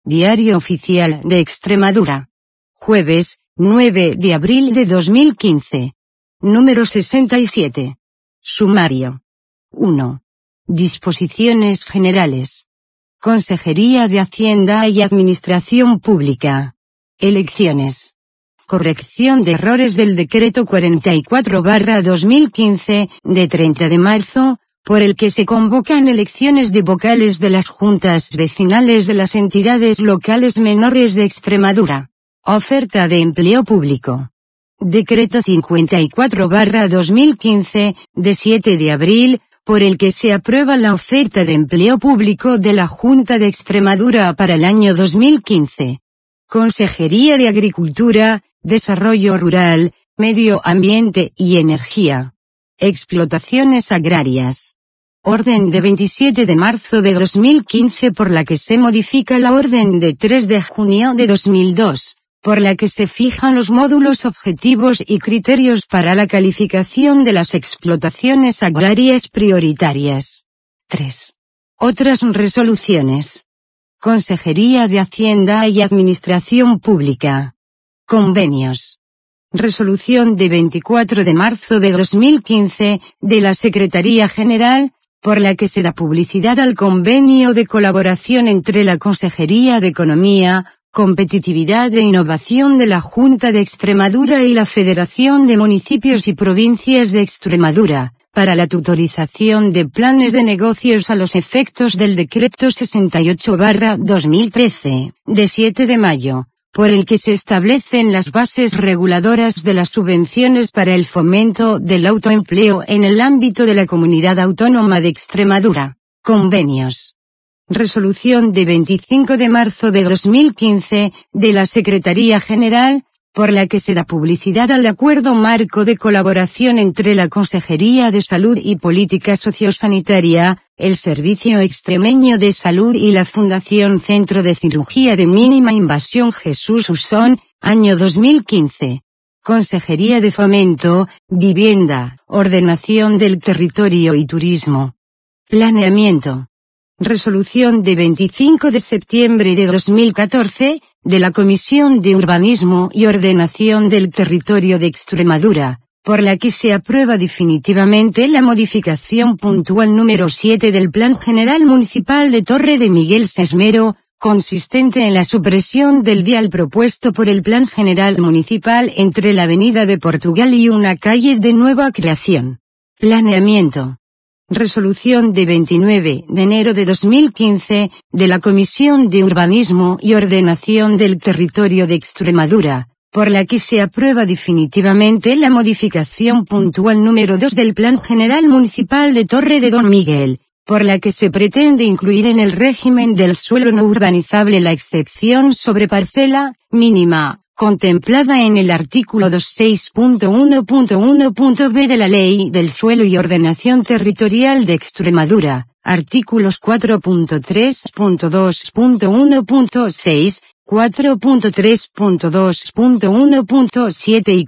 Diario Oficial de Extremadura. Jueves, 9 de abril de 2015. Número 67. Sumario. 1. Disposiciones generales. Consejería de Hacienda y Administración Pública. Elecciones. Corrección de errores del Decreto 44/2015, de 30 de marzo, por el que se convocan elecciones de vocales de las juntas vecinales de las entidades locales menores de Extremadura. Oferta de empleo público. Decreto 54/2015, de 7 de abril, por el que se aprueba la oferta de empleo público de la Junta de Extremadura para el año 2015. Consejería de Agricultura, Desarrollo Rural, Medio Ambiente y Energía. Explotaciones agrarias. Orden de 27 de marzo de 2015 por la que se modifica la orden de 3 de junio de 2002, por la que se fijan los módulos objetivos y criterios para la calificación de las explotaciones agrarias prioritarias. 3. Otras resoluciones. Consejería de Hacienda y Administración Pública. Convenios. Resolución de 24 de marzo de 2015, de la Secretaría General, por la que se da publicidad al convenio de colaboración entre la Consejería de Economía, Competitividad e Innovación de la Junta de Extremadura y la Federación de Municipios y Provincias de Extremadura, para la tutorización de planes de negocios a los efectos del Decreto 68/2013, de 7 de mayo, por el que se establecen las bases reguladoras de las subvenciones para el fomento del autoempleo en el ámbito de la Comunidad Autónoma de Extremadura. Convenios. Resolución de 25 de marzo de 2015, de la Secretaría General, por la que se da publicidad al Acuerdo Marco de Colaboración entre la Consejería de Salud y Política Sociosanitaria, el Servicio Extremeño de Salud y la Fundación Centro de Cirugía de Mínima Invasión Jesús Usón, año 2015. Consejería de Fomento, Vivienda, Ordenación del Territorio y Turismo. Planeamiento. Resolución de 25 de septiembre de 2014, de la Comisión de Urbanismo y Ordenación del Territorio de Extremadura, por la que se aprueba definitivamente la modificación puntual número 7 del Plan General Municipal de Torre de Miguel Sesmero, consistente en la supresión del vial propuesto por el Plan General Municipal entre la Avenida de Portugal y una calle de nueva creación. Planeamiento. Resolución de 29 de enero de 2015, de la Comisión de Urbanismo y Ordenación del Territorio de Extremadura, por la que se aprueba definitivamente la modificación puntual número 2 del Plan General Municipal de Torre de Don Miguel, por la que se pretende incluir en el régimen del suelo no urbanizable la excepción sobre parcela mínima, contemplada en el artículo 26.1.1.b de la Ley del Suelo y Ordenación Territorial de Extremadura, artículos 4.3.2.1.6, 4.3.2.1.7 y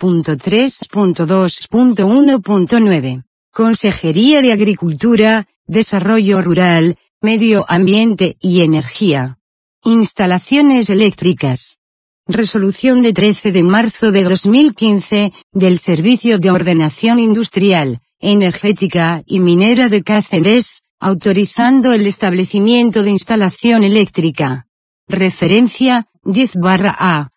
4.3.2.1.9. Consejería de Agricultura, Desarrollo Rural, Medio Ambiente y Energía. Instalaciones eléctricas. Resolución de 13 de marzo de 2015, del Servicio de Ordenación Industrial, Energética y Minera de Cáceres, autorizando el establecimiento de instalación eléctrica. Referencia, 10/A,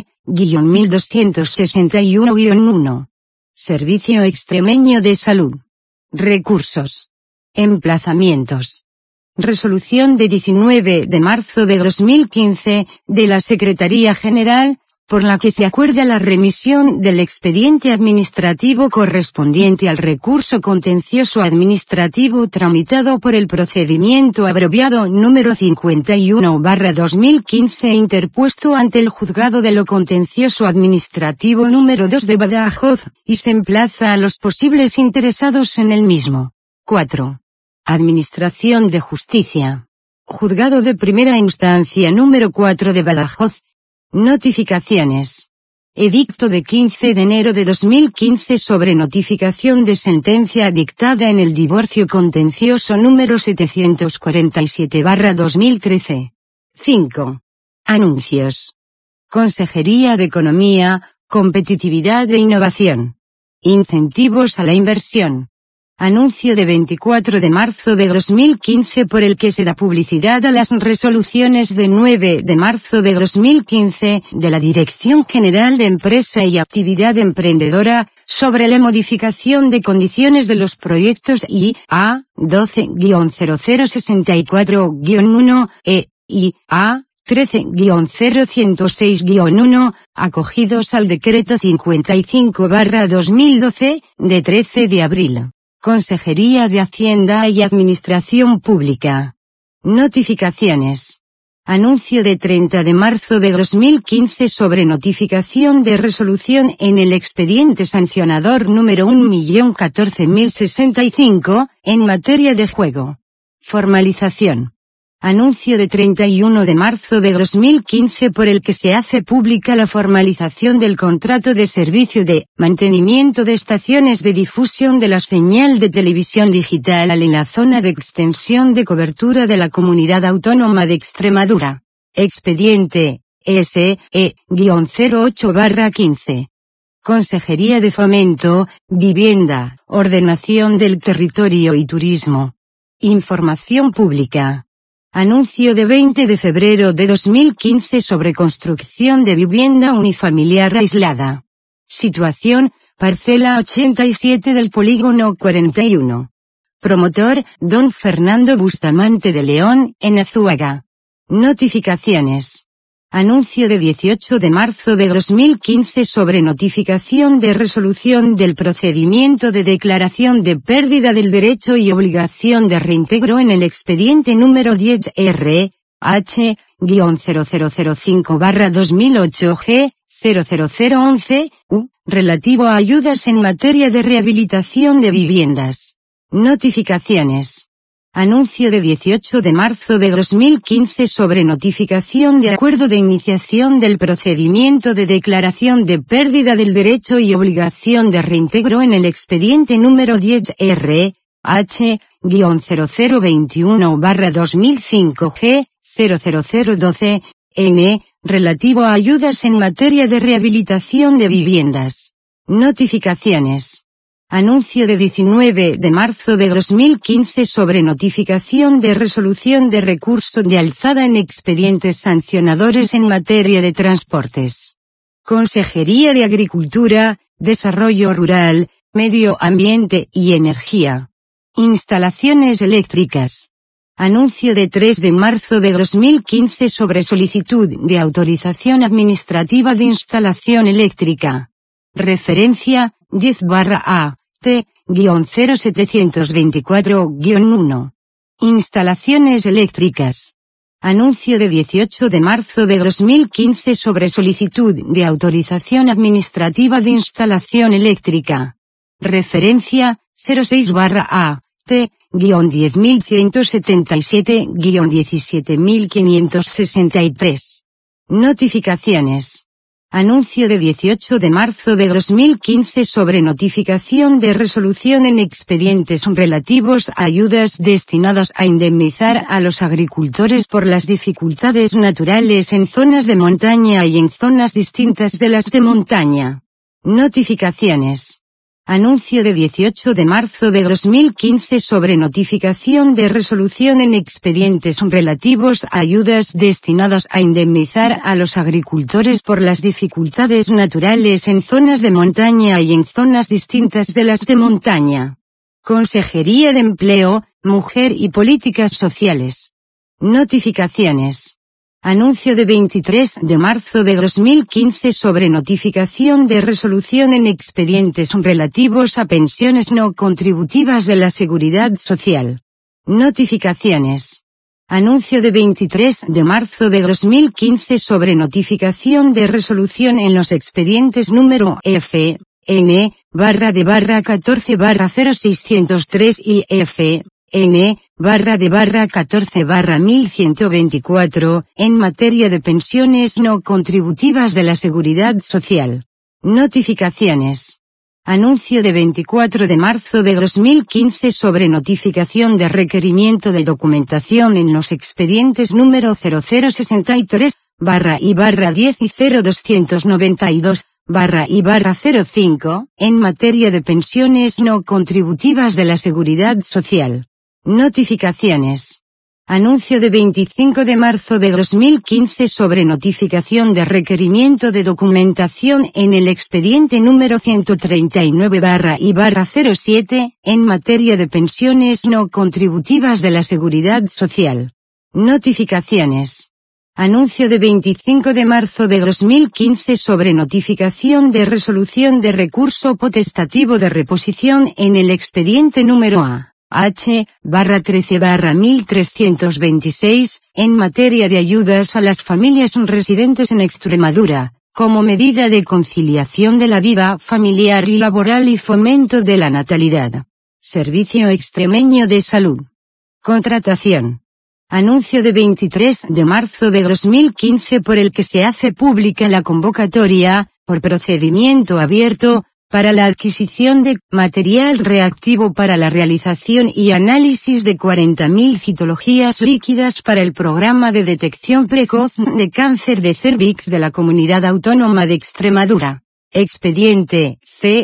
T-1261-1. Servicio Extremeño de Salud. Recursos. Emplazamientos. Resolución de 19 de marzo de 2015, de la Secretaría General, por la que se acuerda la remisión del expediente administrativo correspondiente al recurso contencioso administrativo tramitado por el procedimiento abreviado número 51/2015 interpuesto ante el Juzgado de lo Contencioso Administrativo número 2 de Badajoz, y se emplaza a los posibles interesados en el mismo. 4. Administración de Justicia. Juzgado de Primera Instancia número 4 de Badajoz. Notificaciones. Edicto de 15 de enero de 2015 sobre notificación de sentencia dictada en el divorcio contencioso número 747/2013. 5. Anuncios. Consejería de Economía, Competitividad e Innovación. Incentivos a la inversión. Anuncio de 24 de marzo de 2015 por el que se da publicidad a las resoluciones de 9 de marzo de 2015 de la Dirección General de Empresa y Actividad Emprendedora sobre la modificación de condiciones de los proyectos IA 12-0064-1 y A 13-0106-1, acogidos al Decreto 55/2012, de 13 de abril. Consejería de Hacienda y Administración Pública. Notificaciones. Anuncio de 30 de marzo de 2015 sobre notificación de resolución en el expediente sancionador número 1.014.065, en materia de juego. Formalización. Anuncio de 31 de marzo de 2015 por el que se hace pública la formalización del contrato de servicio de mantenimiento de estaciones de difusión de la señal de televisión digital en la zona de extensión de cobertura de la Comunidad Autónoma de Extremadura. Expediente SE-08/15. Consejería de Fomento, Vivienda, Ordenación del Territorio y Turismo. Información pública. Anuncio de 20 de febrero de 2015 sobre construcción de vivienda unifamiliar aislada. Situación, parcela 87 del polígono 41. Promotor, don Fernando Bustamante de León, en Azuaga. Notificaciones. Anuncio de 18 de marzo de 2015 sobre notificación de resolución del procedimiento de declaración de pérdida del derecho y obligación de reintegro en el expediente número 10RH-0005/2008G-00011, relativo a ayudas en materia de rehabilitación de viviendas. Notificaciones. Anuncio de 18 de marzo de 2015 sobre notificación de acuerdo de iniciación del procedimiento de declaración de pérdida del derecho y obligación de reintegro en el expediente número 10RH-0021/2005G-00012, relativo a ayudas en materia de rehabilitación de viviendas. Notificaciones. Anuncio de 19 de marzo de 2015 sobre notificación de resolución de recurso de alzada en expedientes sancionadores en materia de transportes. Consejería de Agricultura, Desarrollo Rural, Medio Ambiente y Energía. Instalaciones eléctricas. Anuncio de 3 de marzo de 2015 sobre solicitud de autorización administrativa de instalación eléctrica. Referencia, 10/A. T-0724-1. Instalaciones eléctricas. Anuncio de 18 de marzo de 2015 sobre solicitud de autorización administrativa de instalación eléctrica. Referencia, 06/A. T-10177-17563. Notificaciones. Anuncio de 18 de marzo de 2015 sobre notificación de resolución en expedientes relativos a ayudas destinadas a indemnizar a los agricultores por las dificultades naturales en zonas de montaña y en zonas distintas de las de montaña. Notificaciones. Anuncio de 18 de marzo de 2015 sobre notificación de resolución en expedientes relativos a ayudas destinadas a indemnizar a los agricultores por las dificultades naturales en zonas de montaña y en zonas distintas de las de montaña. Consejería de Empleo, Mujer y Políticas Sociales. Notificaciones. Anuncio de 23 de marzo de 2015 sobre notificación de resolución en expedientes relativos a pensiones no contributivas de la Seguridad Social. Notificaciones. Anuncio de 23 de marzo de 2015 sobre notificación de resolución en los expedientes número FN/B/14/0603 y FN/B/14/1124, en materia de pensiones no contributivas de la Seguridad Social. Notificaciones. Anuncio de 24 de marzo de 2015 sobre notificación de requerimiento de documentación en los expedientes número 0063/I/10 y 0292/I/05, en materia de pensiones no contributivas de la Seguridad Social. Notificaciones. Anuncio de 25 de marzo de 2015 sobre notificación de requerimiento de documentación en el expediente número 139/I/07, en materia de pensiones no contributivas de la Seguridad Social. Notificaciones. Anuncio de 25 de marzo de 2015 sobre notificación de resolución de recurso potestativo de reposición en el expediente número AH/13/1326, en materia de ayudas a las familias residentes en Extremadura, como medida de conciliación de la vida familiar y laboral y fomento de la natalidad. Servicio Extremeño de Salud. Contratación. Anuncio de 23 de marzo de 2015 por el que se hace pública la convocatoria, por procedimiento abierto, para la adquisición de material reactivo para la realización y análisis de 40.000 citologías líquidas para el programa de detección precoz de cáncer de cérvix de la Comunidad Autónoma de Extremadura. Expediente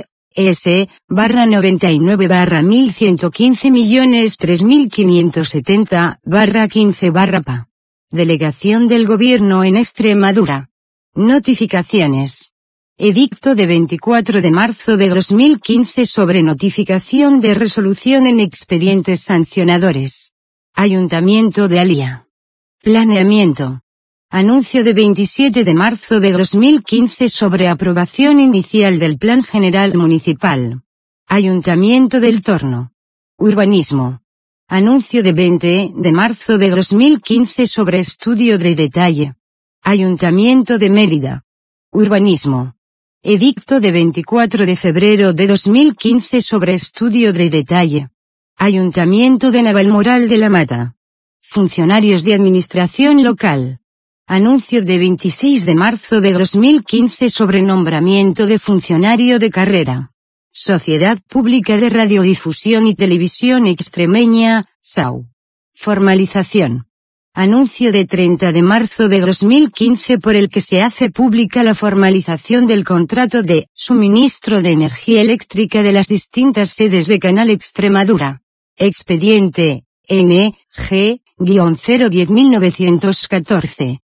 CS/99.115.3570/15/PA. Delegación del Gobierno en Extremadura. Notificaciones. Edicto de 24 de marzo de 2015 sobre notificación de resolución en expedientes sancionadores. Ayuntamiento de Alía. Planeamiento. Anuncio de 27 de marzo de 2015 sobre aprobación inicial del Plan General Municipal. Ayuntamiento del Torno. Urbanismo. Anuncio de 20 de marzo de 2015 sobre estudio de detalle. Ayuntamiento de Mérida. Urbanismo. Edicto de 24 de febrero de 2015 sobre estudio de detalle. Ayuntamiento de Navalmoral de la Mata. Funcionarios de Administración Local. Anuncio de 26 de marzo de 2015 sobre nombramiento de funcionario de carrera. Sociedad Pública de Radiodifusión y Televisión Extremeña, SAU. Formalización. Anuncio de 30 de marzo de 2015 por el que se hace pública la formalización del contrato de suministro de energía eléctrica de las distintas sedes de Canal Extremadura. Expediente NG-010.914.